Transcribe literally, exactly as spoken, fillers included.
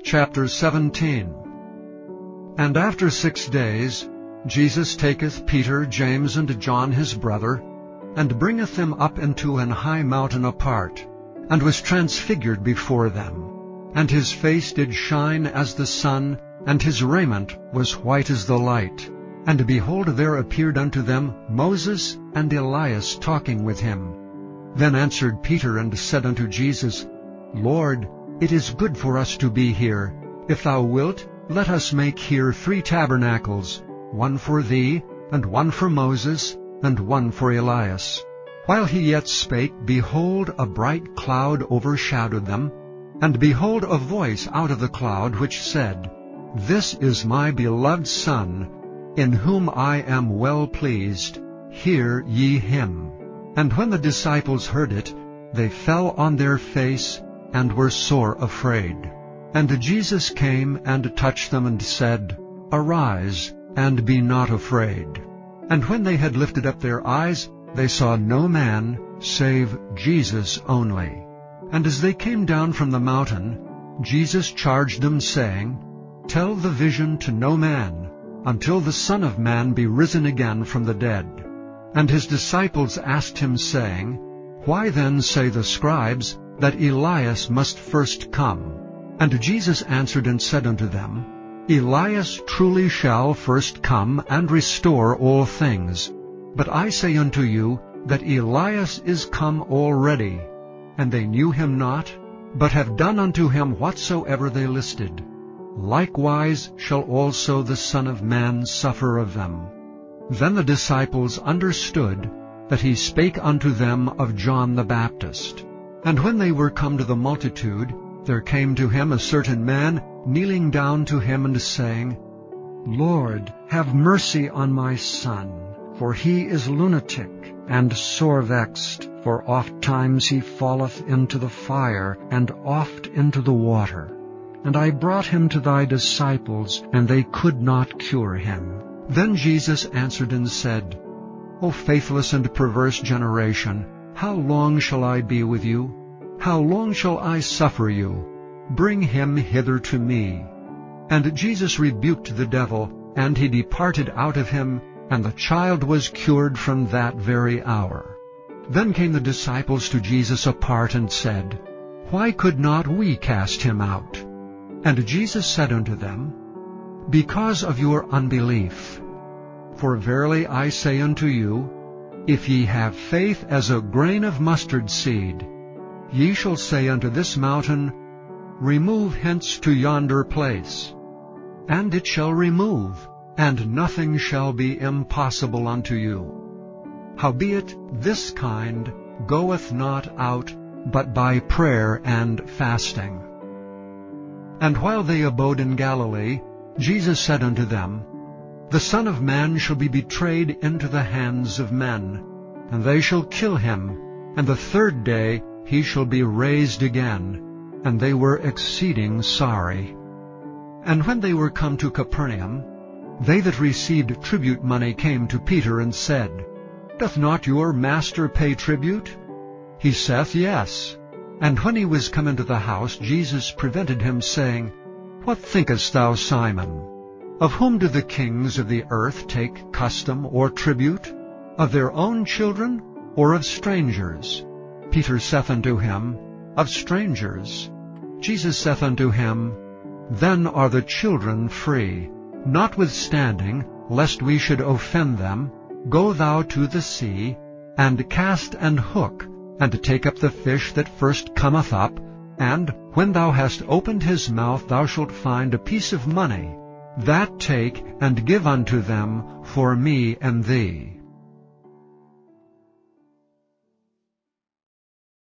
Chapter seventeen. And after six days Jesus taketh Peter, James, and John his brother, and bringeth them up into an high mountain apart, and was transfigured before them. And his face did shine as the sun, and his raiment was white as the light. And behold, there appeared unto them Moses and Elias talking with him. Then answered Peter and said unto Jesus, Lord, it is good for us to be here. If thou wilt, let us make here three tabernacles, one for thee, and one for Moses, and one for Elias. While he yet spake, behold, a bright cloud overshadowed them. And behold, a voice out of the cloud which said, This is my beloved Son, in whom I am well pleased. Hear ye him. And when the disciples heard it, they fell on their face, and were sore afraid. And Jesus came and touched them, and said, Arise, and be not afraid. And when they had lifted up their eyes, they saw no man, save Jesus only. And as they came down from the mountain, Jesus charged them, saying, Tell the vision to no man, until the Son of Man be risen again from the dead. And his disciples asked him, saying, Why then say the scribes that Elias must first come? And Jesus answered and said unto them, Elias truly shall first come and restore all things. But I say unto you that Elias is come already, and they knew him not, but have done unto him whatsoever they listed. Likewise shall also the Son of Man suffer of them. Then the disciples understood that he spake unto them of John the Baptist. And when they were come to the multitude, there came to him a certain man, kneeling down to him, and saying, Lord, have mercy on my son, for he is lunatic, and sore vexed, for oft times he falleth into the fire, and oft into the water. And I brought him to thy disciples, and they could not cure him. Then Jesus answered and said, O faithless and perverse generation, how long shall I be with you? How long shall I suffer you? Bring him hither to me. And Jesus rebuked the devil, and he departed out of him, and the child was cured from that very hour. Then came the disciples to Jesus apart, and said, Why could not we cast him out? And Jesus said unto them, Because of your unbelief. For verily I say unto you, if ye have faith as a grain of mustard seed, ye shall say unto this mountain, Remove hence to yonder place, and it shall remove, and nothing shall be impossible unto you. Howbeit this kind goeth not out, but by prayer and fasting. And while they abode in Galilee, Jesus said unto them, The Son of Man shall be betrayed into the hands of men, and they shall kill him, and the third day he shall be raised again. And they were exceeding sorry. And when they were come to Capernaum, they that received tribute money came to Peter, and said, Doth not your master pay tribute? He saith, Yes. And when he was come into the house, Jesus prevented him, saying, What thinkest thou, Simon? Of whom do the kings of the earth take custom or tribute? Of their own children, or of strangers? Peter saith unto him, Of strangers. Jesus saith unto him, Then are the children free. Notwithstanding, lest we should offend them, go thou to the sea, and cast an hook, and take up the fish that first cometh up, and when thou hast opened his mouth, thou shalt find a piece of money. That take, and give unto them for me and thee.